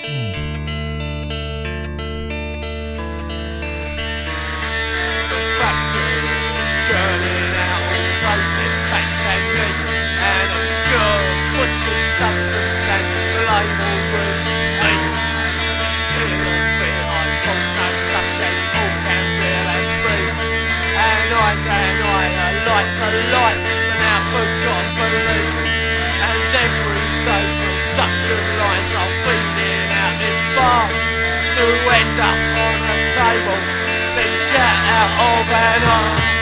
Factories churning out all processed, packed and neat and obscure, butchered substance and the label reads meat. Here and there I false notes such as pork and veal and beef, and a life's a life, but now forgotten belief. And everyday production lines are feeding out this farce to end up on a table, then shout out of an arse.